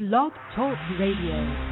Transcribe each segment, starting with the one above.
Blog Talk Radio.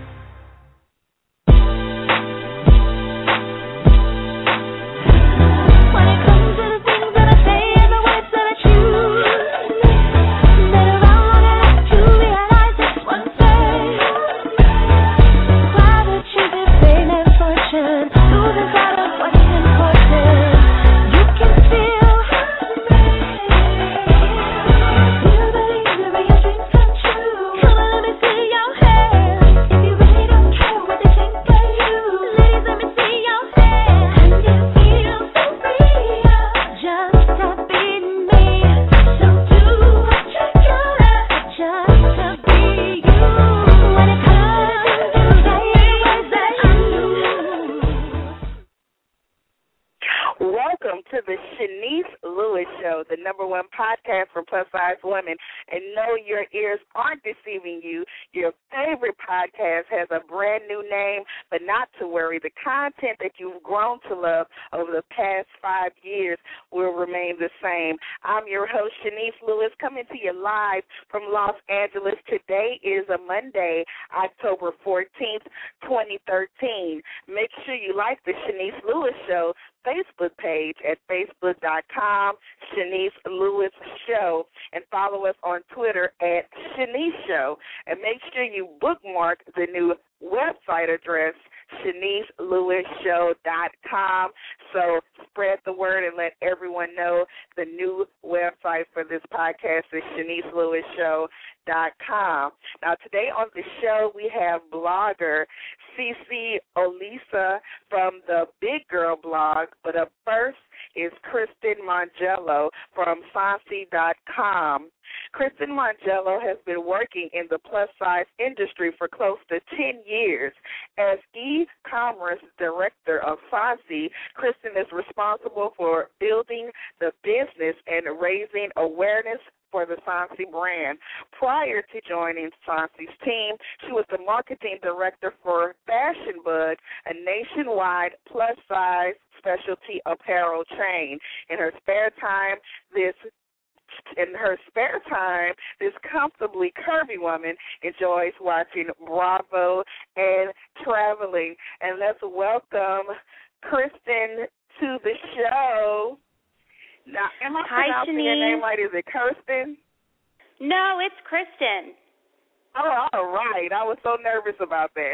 Women, and no, your ears aren't deceiving you. Your favorite podcast has a brand new name, but not to worry. The content that you've grown to love over the past 5 years will remain the same. I'm your host, Shanice Lewis, coming to you live from Los Angeles. Today is a Monday, October 14th, 2013. Make sure you like the Shanice Lewis Show Facebook page at facebook.com, Shanice Lewis Show, and follow us on Twitter at Shanice Show. And make sure you bookmark the new website address, ShaniceLewisShow.com. So spread the word and let everyone know the new website for this podcast is ShaniceLewisShow.com. Now, today on the show, we have blogger Cece Olisa from the Big Girl blog, but up first is Kristen Mongello from Sansi.com. Kristen Mongello has been working in the plus-size industry for close to 10 years. As e-commerce director of Sansi, Kristen is responsible for building the business and raising awareness for the Sansi brand. Prior to joining Sansi's team, she was the marketing director for Fashion Bug, a nationwide plus-size specialty apparel chain. In her spare time, this comfortably curvy woman enjoys watching Bravo and traveling. And let's welcome Kristen to the show. Now, am I pronouncing your name right? Is it Kirsten? No, it's Kristen. Oh, all right. I was so nervous about that.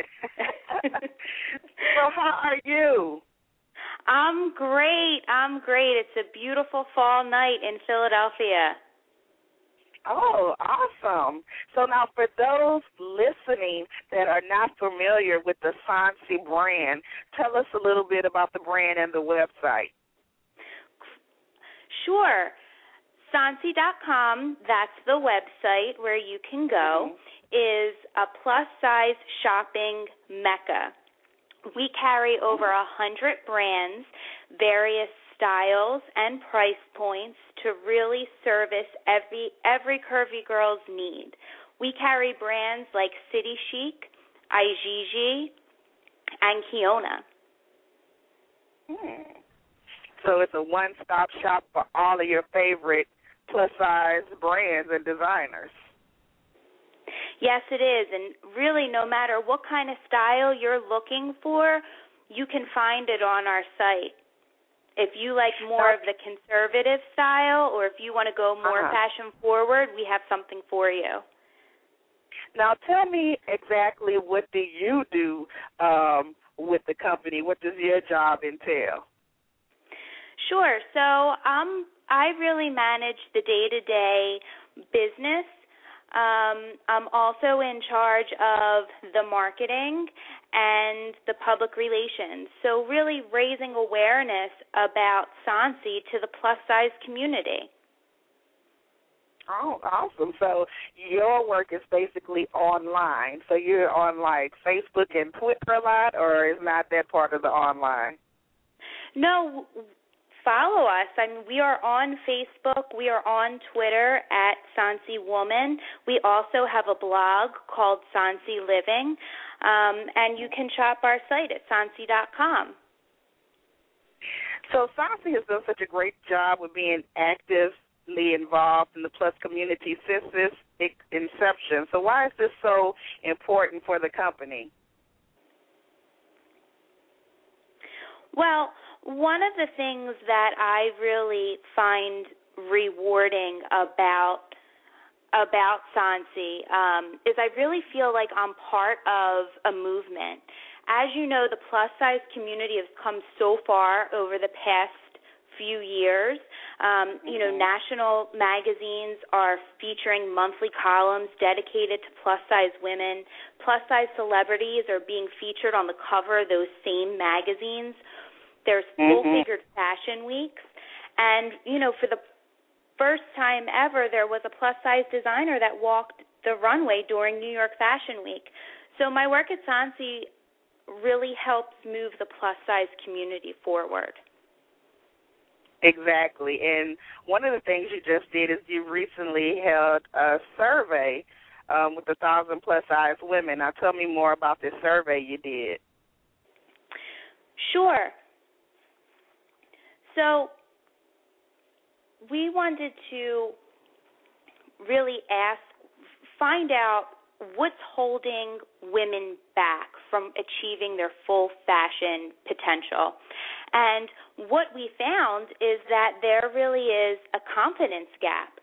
So how are you? I'm great. It's a beautiful fall night in Philadelphia. Oh, awesome. So now for those listening that are not familiar with the Sansi brand, tell us a little bit about the brand and the website. Sure. Sansi.com, that's the website where you can go, is a plus-size shopping mecca. We carry over 100 brands, various styles and price points to really service every curvy girl's need. We carry brands like City Chic, Igigi, and Kiona. So it's a one-stop shop for all of your favorite plus-size brands and designers. Yes, it is. And really, no matter what kind of style you're looking for, you can find it on our site. If you like more of the conservative style or if you want to go more fashion forward, we have something for you. Now, tell me exactly what do you do with the company? What does your job entail? Sure. So I really manage the day-to-day business. I'm also in charge of the marketing and the public relations. So really raising awareness about Sansi to the plus-size community. Oh, awesome. So your work is basically online. So you're on, like, Facebook and Twitter a lot, or is not that part of the online? No, follow us. I mean, we are on Facebook. We are on Twitter at Sansi Woman. We also have a blog called Sansi Living, and you can shop our site at Sansi.com. So Sansi has done such a great job with being active involved in the Plus community since its inception. So why is this so important for the company? Well, one of the things that I really find rewarding about Sansi is I really feel like I'm part of a movement. As you know, the plus-size community has come so far over the past few years. National magazines are featuring monthly columns dedicated to plus-size women. Plus-size celebrities are being featured on the cover of those same magazines. There's full-figured fashion weeks. And, for the first time ever, there was a plus-size designer that walked the runway during New York Fashion Week. So my work at Sansi really helps move the plus-size community forward. Exactly. And one of the things you just did is you recently held a survey with 1,000 plus-size women. Now tell me more about this survey you did. Sure. So we wanted to really find out what's holding women back from achieving their full fashion potential. And what we found is that there really is a confidence gap.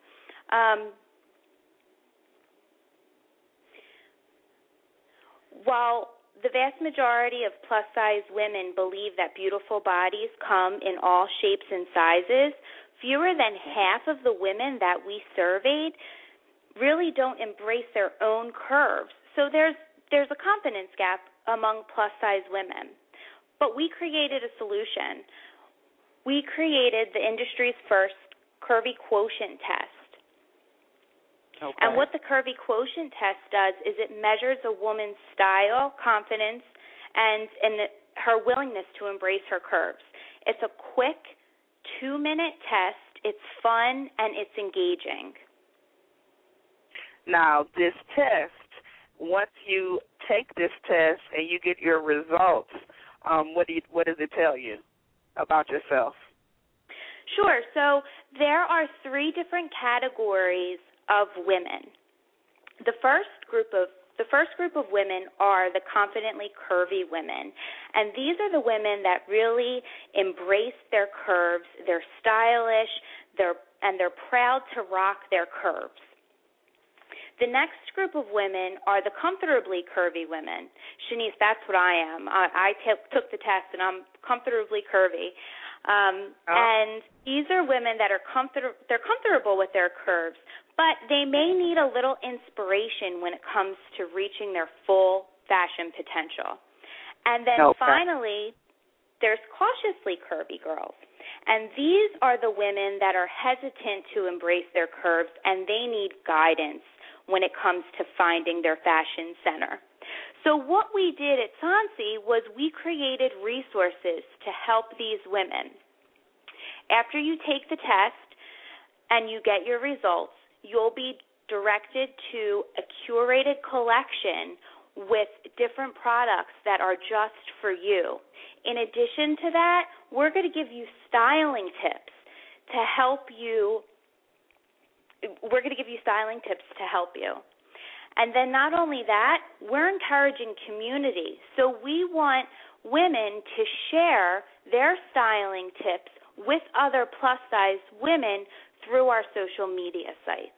While the vast majority of plus-size women believe that beautiful bodies come in all shapes and sizes, fewer than half of the women that we surveyed really don't embrace their own curves. So there's a confidence gap among plus-size women. But we created a solution. We created the industry's first Curvy Quotient test. Okay. And what the Curvy Quotient test does is it measures a woman's style, confidence, and her willingness to embrace her curves. It's a quick 2-minute test. It's fun and it's engaging. Now, this test, once you take this test and you get your results, what does it tell you about yourself? Sure. So there are 3 different categories of women. The first group of women are the confidently curvy women, and these are the women that really embrace their curves. They're stylish, they're proud to rock their curves. The next group of women are the comfortably curvy women. Shanice, that's what I am. I took the test, and I'm comfortably curvy. And these are women that are they're comfortable with their curves, but they may need a little inspiration when it comes to reaching their full fashion potential. And then finally, there's cautiously curvy girls. And these are the women that are hesitant to embrace their curves, and they need guidance when it comes to finding their fashion center. So what we did at Sansi was we created resources to help these women. After you take the test and you get your results, you'll be directed to a curated collection with different products that are just for you. In addition to that, we're going to give you styling tips to help you. And then not only that, we're encouraging community. So we want women to share their styling tips with other plus-size women through our social media sites.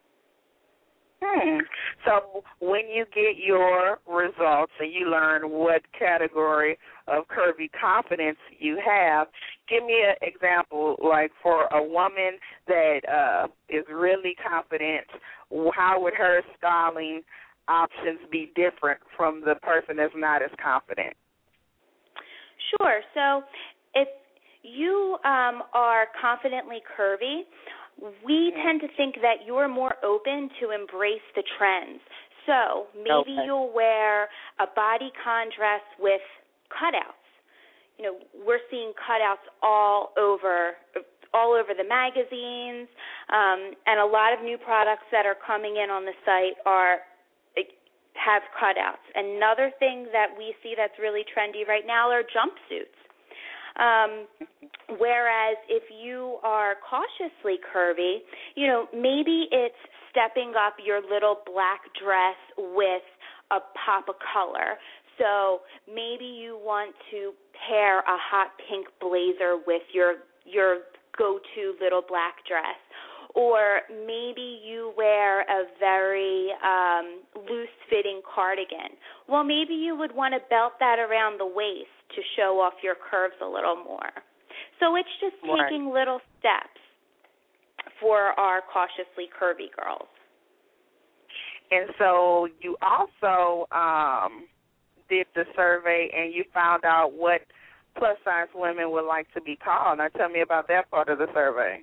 So when you get your results and you learn what category of curvy confidence you have, give me an example, like for a woman that is really confident, how would her styling options be different from the person that's not as confident? Sure. So if you are confidently curvy, we tend to think that you're more open to embrace the trends. So maybe you'll wear a bodycon dress with cutouts. You know, we're seeing cutouts all over the magazines, and a lot of new products that are coming in on the site have cutouts. Another thing that we see that's really trendy right now are jumpsuits. Whereas if you are cautiously curvy, maybe it's stepping up your little black dress with a pop of color. So maybe you want to pair a hot pink blazer with your go-to little black dress. Or maybe you wear a very loose-fitting cardigan. Well, maybe you would want to belt that around the waist to show off your curves a little more. So it's just taking little steps for our cautiously curvy girls. And so you also did the survey and you found out what plus-size women would like to be called. Now tell me about that part of the survey.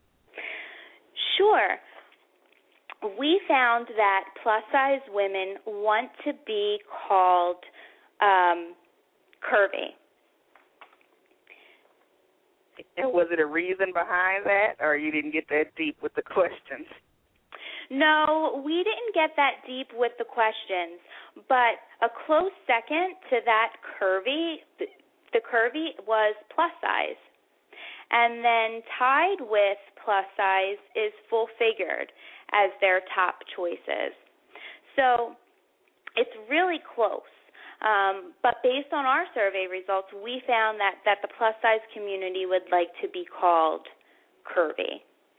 Sure. We found that plus-size women want to be called curvy. And was it a reason behind that, or you didn't get that deep with the questions? No, we didn't get that deep with the questions, but a close second to that curvy, the curvy was plus size. And then tied with plus size is full-figured as their top choices. So it's really close. But based on our survey results, we found that the plus-size community would like to be called curvy.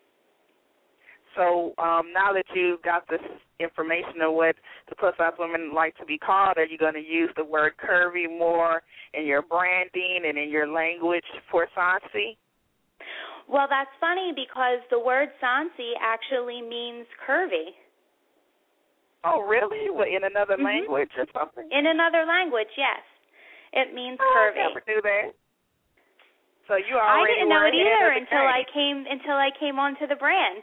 So now that you got this information of what the plus-size women like to be called, are you going to use the word curvy more in your branding and in your language for Sansi? Well, that's funny because the word Sansi actually means curvy. Oh, really? Well, in another language or something? In another language, yes. It means curvy. I never knew that. So you already I didn't know it either until I came onto the brand.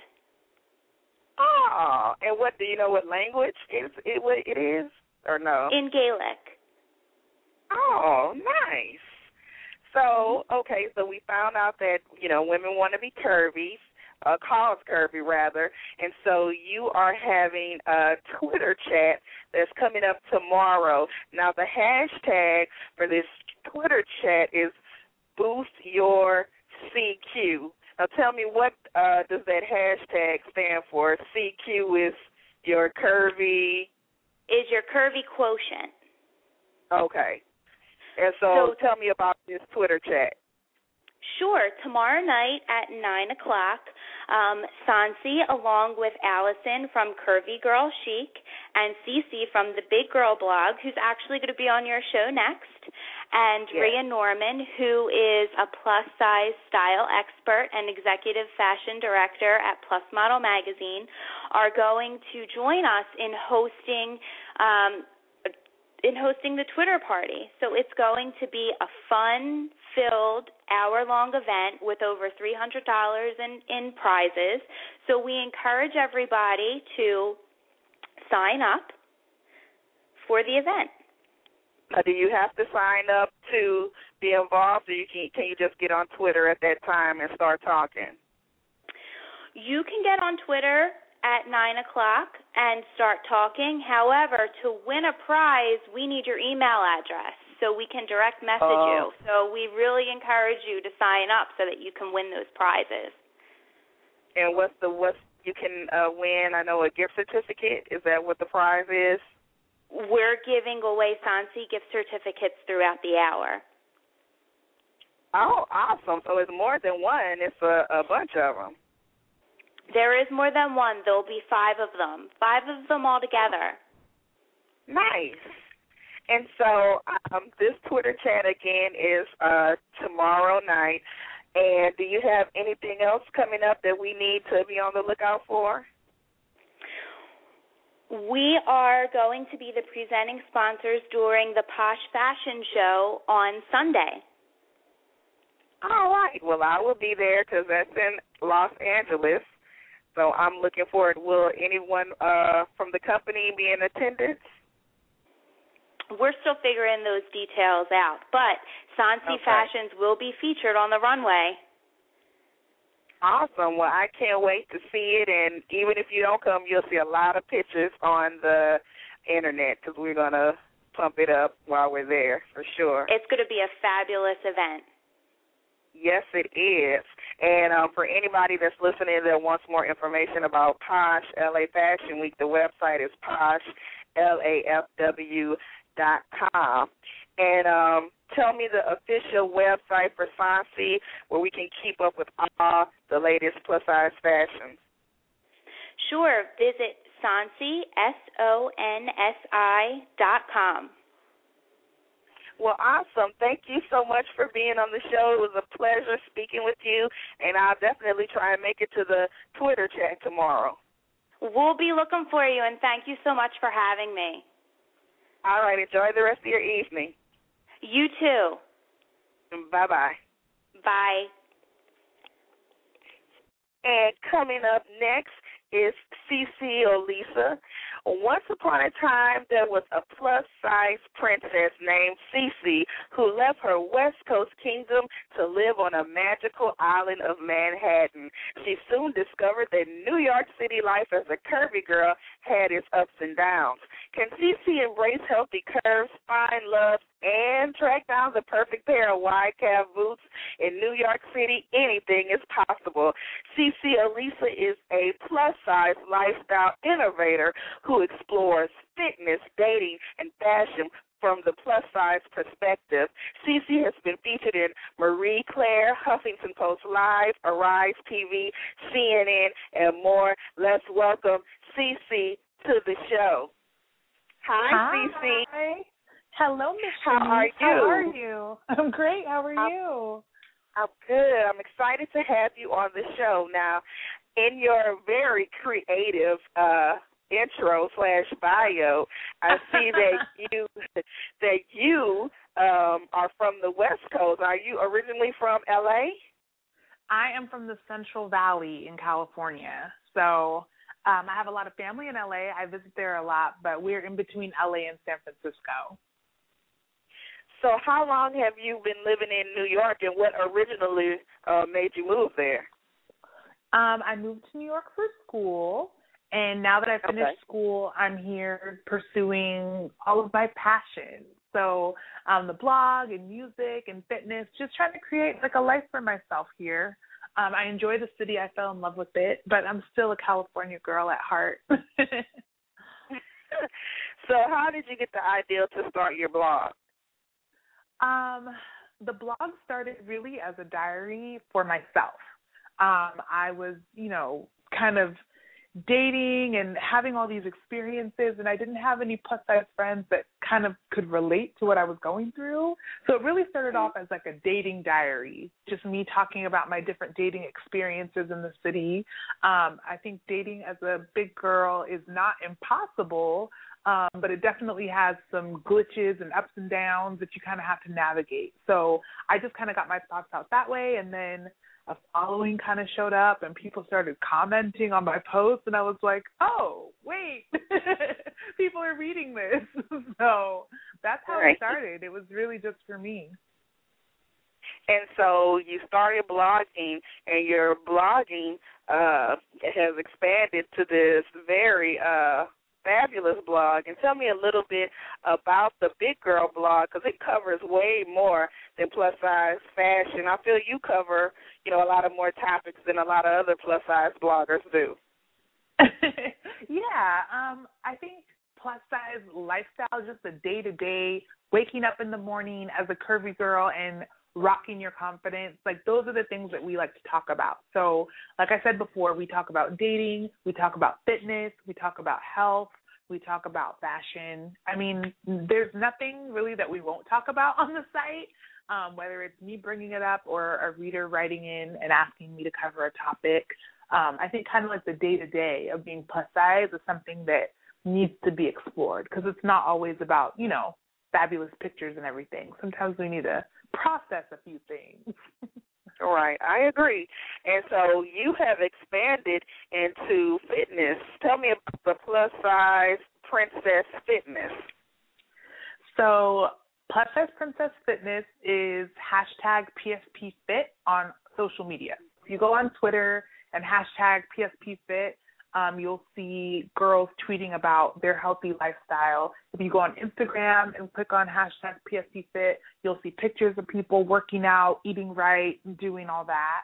Oh, and what do you know? What language it is, or no? In Gaelic. Oh, nice. So okay, so we found out that women want to be curvy. Called curvy, rather. And so you are having a Twitter chat that's coming up tomorrow. Now, the hashtag for this Twitter chat is Boost Your CQ. Now, tell me, what does that hashtag stand for? CQ is your curvy... Is your curvy quotient. Okay. And so tell me about this Twitter chat. Sure. Tomorrow night at 9 o'clock, Sansi, along with Allison from Curvy Girl Chic and Cece from the Big Girl Blog, who's actually going to be on your show next, and Rhea Norman, who is a plus-size style expert and executive fashion director at Plus Model Magazine, are going to join us in hosting the Twitter party. So it's going to be a fun-filled, hour-long event with over $300 in prizes. So we encourage everybody to sign up for the event. Do you have to sign up to be involved, or can you just get on Twitter at that time and start talking? You can get on Twitter at 9 o'clock and start talking. However, to win a prize, we need your email address so we can direct message you. So we really encourage you to sign up so that you can win those prizes. And what you can win? I know a gift certificate. Is that what the prize is? We're giving away Sansi gift certificates throughout the hour. Oh, awesome. So it's more than one. It's a bunch of them. There is more than one. There'll be 5 of them. 5 of them all together. Nice. And so this Twitter chat, again, is tomorrow night. And do you have anything else coming up that we need to be on the lookout for? We are going to be the presenting sponsors during the Posh Fashion Show on Sunday. All right. Well, I will be there because that's in Los Angeles. So I'm looking forward. Will anyone from the company be in attendance? We're still figuring those details out, but Sansi Fashions will be featured on the runway. Awesome. Well, I can't wait to see it, and even if you don't come, you'll see a lot of pictures on the Internet because we're going to pump it up while we're there for sure. It's going to be a fabulous event. Yes, it is. And for anybody that's listening that wants more information about Posh LA Fashion Week, the website is poshlafw.com. And tell me the official website for Sonsi where we can keep up with all the latest plus-size fashions. Sure. Visit Sonsi, SONSI.com. Well, awesome. Thank you so much for being on the show. It was a pleasure speaking with you, and I'll definitely try and make it to the Twitter chat tomorrow. We'll be looking for you, and thank you so much for having me. All right. Enjoy the rest of your evening. You too. Bye-bye. Bye. And coming up next is CeCe Olisa. Once upon a time, there was a plus-size princess named CeCe who left her West Coast kingdom to live on a magical island of Manhattan. She soon discovered that New York City life as a curvy girl had its ups and downs. Can CeCe embrace healthy curves, find love, and track down the perfect pair of wide calf boots? In New York City, anything is possible. CeCe Olisa is a plus-size lifestyle innovator who explores fitness, dating, and fashion from the plus-size perspective. CeCe has been featured in Marie Claire, Huffington Post Live, Arise TV, CNN, and more. Let's welcome CeCe to the show. Hi, CeCe. Hello, Miss How are you? How are you? I'm great. How are you? I'm good. I'm excited to have you on the show. Now, in your very creative intro/bio, I see that you are from the West Coast. Are you originally from LA? I am from the Central Valley in California. So I have a lot of family in LA. I visit there a lot, but we're in between LA and San Francisco. So how long have you been living in New York, and what originally made you move there? I moved to New York for school, and now that I finished school, I'm here pursuing all of my passions. So the blog and music and fitness, just trying to create like a life for myself here. I enjoy the city. I fell in love with it, but I'm still a California girl at heart. So how did you get the idea to start your blog? The blog started really as a diary for myself. I was, kind of dating and having all these experiences, and I didn't have any plus-size friends that kind of could relate to what I was going through. So it really started off as like a dating diary, just me talking about my different dating experiences in the city. I think dating as a big girl is not impossible, but it definitely has some glitches and ups and downs that you kind of have to navigate. So I just kind of got my thoughts out that way, and then a following kind of showed up, and people started commenting on my posts, and I was like, oh, wait, people are reading this. So that's how it started. It was really just for me. And so you started blogging, and your blogging has expanded to this very fabulous blog. And tell me a little bit about the Big Girl blog, because it covers way more than plus-size fashion. I feel you cover, a lot of more topics than a lot of other plus-size bloggers do. Yeah, I think plus-size lifestyle, just the day-to-day, waking up in the morning as a curvy girl and rocking your confidence, like those are the things that we like to talk about. So like I said before, we talk about dating, we talk about fitness, we talk about health, we talk about fashion. I mean, there's nothing really that we won't talk about on the site, whether it's me bringing it up or a reader writing in and asking me to cover a topic. I think kind of like the day-to-day of being plus size is something that needs to be explored, because it's not always about, fabulous pictures and everything. Sometimes we need to process a few things. Right, I agree. And so you have expanded into fitness. Tell me about the plus-size Princess Fitness. So plus-size Princess Fitness is hashtag PSPFit on social media. If you go on Twitter and hashtag PSPFit, You'll see girls tweeting about their healthy lifestyle. If you go on Instagram and click on hashtag PSCFit, you'll see pictures of people working out, eating right, and doing all that.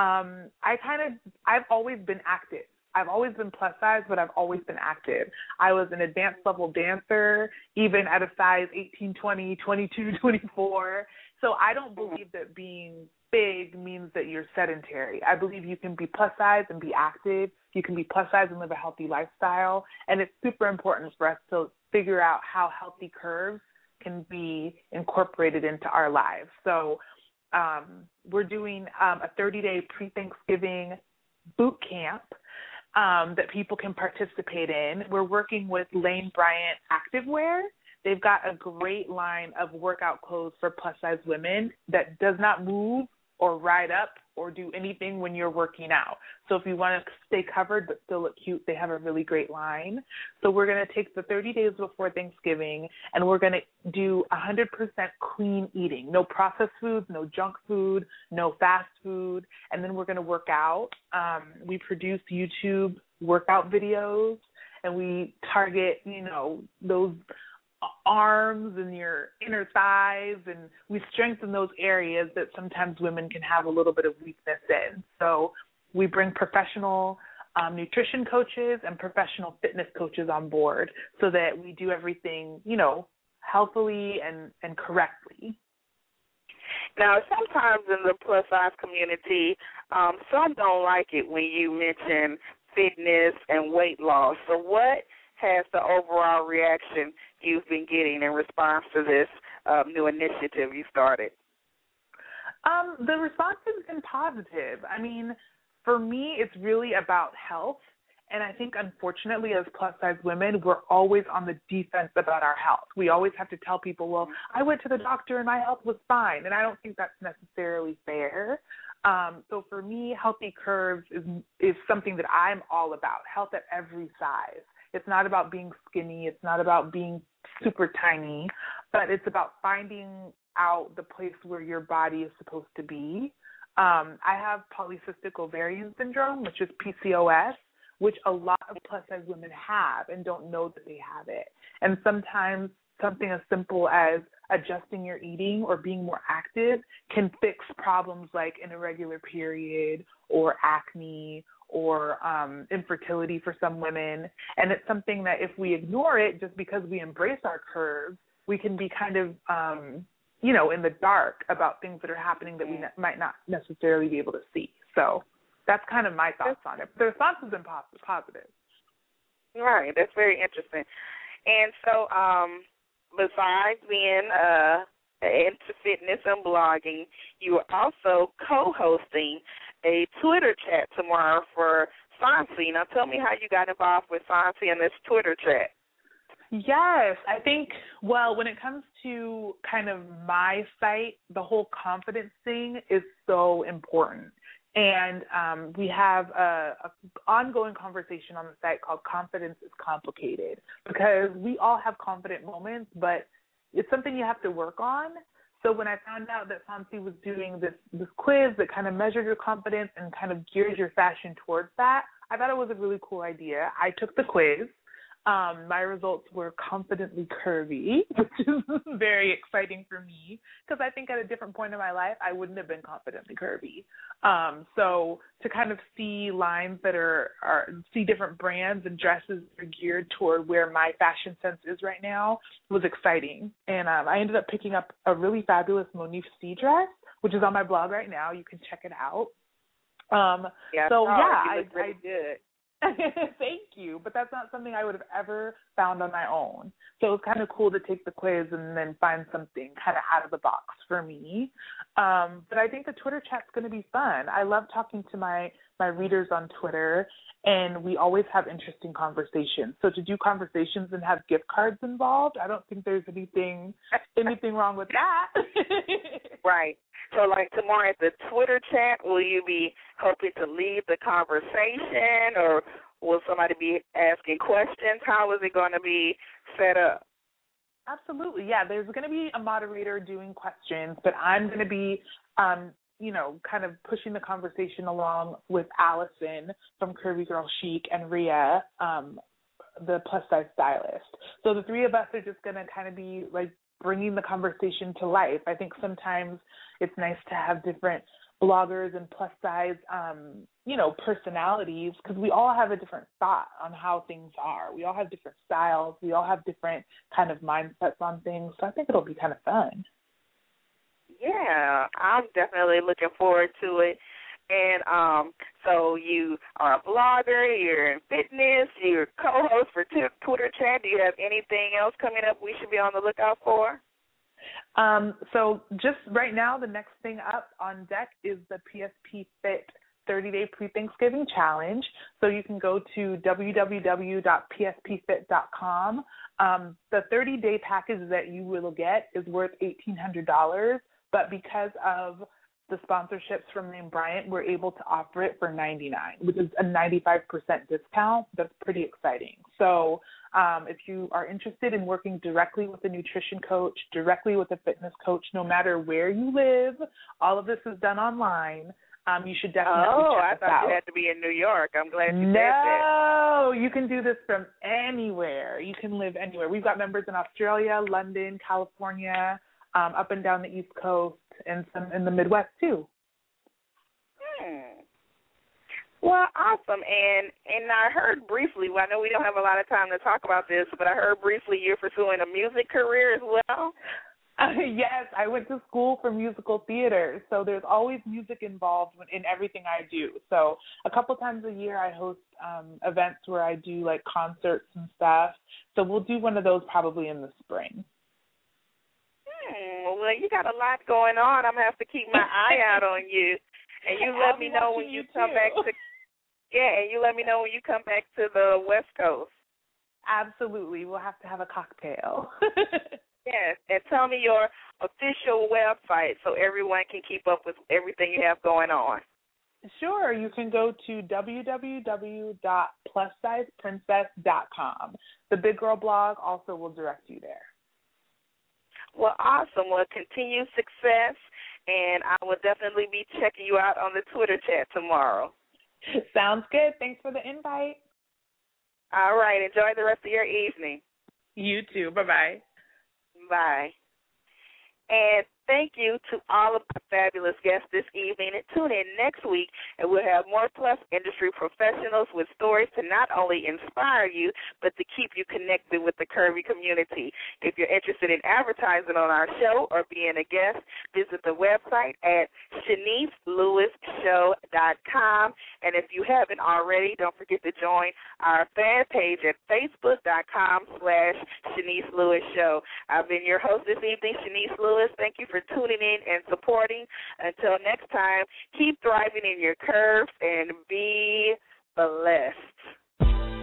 I've always been active. I've always been plus size, but I've always been active. I was an advanced level dancer, even at a size 18, 20, 22, 24. So I don't believe that being big means that you're sedentary. I believe you can be plus size and be active. You can be plus size and live a healthy lifestyle. And it's super important for us to figure out how healthy curves can be incorporated into our lives. So we're doing a 30-day pre-Thanksgiving boot camp that people can participate in. We're working with Lane Bryant Activewear. They've got a great line of workout clothes for plus-size women that does not move or ride up or do anything when you're working out. So if you want to stay covered but still look cute, they have a really great line. So we're going to take the 30 days before Thanksgiving, and we're going to do 100% clean eating. No processed foods, no junk food, no fast food, and then we're going to work out. We produce YouTube workout videos, and we target, those arms and your inner thighs, and we strengthen those areas that sometimes women can have a little bit of weakness in. So we bring professional nutrition coaches and professional fitness coaches on board so that we do everything, healthily and correctly. Now, sometimes in the plus-size community, some don't like it when you mention fitness and weight loss. So what has the overall reaction you've been getting in response to this new initiative you started? The response has been positive. I mean, for me, it's really about health. And I think, unfortunately, as plus-size women, we're always on the defense about our health. We always have to tell people, well, I went to the doctor and my health was fine. And I don't think that's necessarily fair. So for me, healthy curves is something that I'm all about, health at every size. It's not about being skinny. It's not about being super tiny, but it's about finding out the place where your body is supposed to be. I have polycystic ovarian syndrome, which is PCOS, which a lot of plus-size women have and don't know that they have it. And sometimes something as simple as adjusting your eating or being more active can fix problems like an irregular period or acne or infertility for some women. And it's something that if we ignore it just because we embrace our curves, we can be kind of, in the dark about things that are happening that we might not necessarily be able to see. So that's kind of my thoughts on it. But the response has been positive. Right. That's very interesting. And so besides being into fitness and blogging, you are also co-hosting a Twitter chat tomorrow for Sansi. Now tell me how you got involved with Sansi in this Twitter chat. Yes, I think, when it comes to kind of my site, the whole confidence thing is so important. And we have a ongoing conversation on the site called Confidence is Complicated, because we all have confident moments, but it's something you have to work on. So when I found out that Sansi was doing this quiz that kind of measured your confidence and kind of gears your fashion towards that, I thought it was a really cool idea. I took the quiz. My results were confidently curvy, which is very exciting for me because I think at a different point in my life, I wouldn't have been confidently curvy. So to kind of see lines that see different brands and dresses that are geared toward where my fashion sense is right now was exciting. And I ended up picking up a really fabulous Monif C dress, which is on my blog right now. You can check it out. You look really good. Thank you, but that's not something I would have ever found on my own. So it was kind of cool to take the quiz and then find something kind of out of the box for me. But I think the Twitter chat's going to be fun. I love talking to my readers on Twitter, and we always have interesting conversations. So to do conversations and have gift cards involved, I don't think there's anything wrong with that. Right. So like tomorrow at the Twitter chat, will you be hoping to lead the conversation, or will somebody be asking questions? How is it going to be set up? Absolutely, yeah. There's going to be a moderator doing questions, but I'm going to be kind of pushing the conversation along with Allison from Curvy Girl Chic and Rhea, the plus-size stylist. So the three of us are just going to kind of be, like, bringing the conversation to life. I think sometimes it's nice to have different bloggers and plus-size, personalities, because we all have a different thought on how things are. We all have different styles. We all have different kind of mindsets on things. So I think it'll be kind of fun. Yeah, I'm definitely looking forward to it. And so you are a blogger, you're in fitness, you're co-host for Twitter Chat. Do you have anything else coming up we should be on the lookout for? So just right now, the next thing up on deck is the PSP Fit 30-Day Pre-Thanksgiving Challenge. So you can go to www.pspfit.com. The 30-day package that you will get is worth $1,800, but because of the sponsorships from Lane Bryant, we're able to offer it for $99, which is a 95% discount. That's pretty exciting. So if you are interested in working directly with a nutrition coach, directly with a fitness coach, no matter where you live, all of this is done online. You should definitely check us out. I thought you had to be in New York. I'm glad you said that. No, you can do this from anywhere. You can live anywhere. We've got members in Australia, London, California, up and down the East Coast, and some in the Midwest too. Well, awesome. And I heard briefly, I know we don't have a lot of time to talk about this, but I heard briefly you're pursuing a music career as well. Yes, I went to school for musical theater, so there's always music involved in everything I do. So a couple times a year I host events where I do like concerts and stuff. So we'll do one of those probably in the spring. Well, you got a lot going on. I'm going to have to keep my eye out on you. And you let me know when you come back to and you let me know when you come back to the West Coast. Absolutely. We'll have to have a cocktail. Yes, and tell me your official website so everyone can keep up with everything you have going on. Sure. You can go to www.plussizeprincess.com. The Big Girl blog also will direct you there. Well, awesome. Well, continued success, and I will definitely be checking you out on the Twitter Chat tomorrow. Sounds good. Thanks for the invite. All right. Enjoy the rest of your evening. You too. Bye-bye. Bye. And thank you to all of our fabulous guests this evening. And tune in next week, and we'll have more plus industry professionals with stories to not only inspire you, but to keep you connected with the curvy community. If you're interested in advertising on our show or being a guest, visit the website at ShaniceLewisShow.com. And if you haven't already, don't forget to join our fan page at Facebook.com/Shanice Lewis Show. I've been your host this evening, Shanice Lewis. Thank you for tuning in and supporting. Until next time, keep thriving in your curves and be blessed.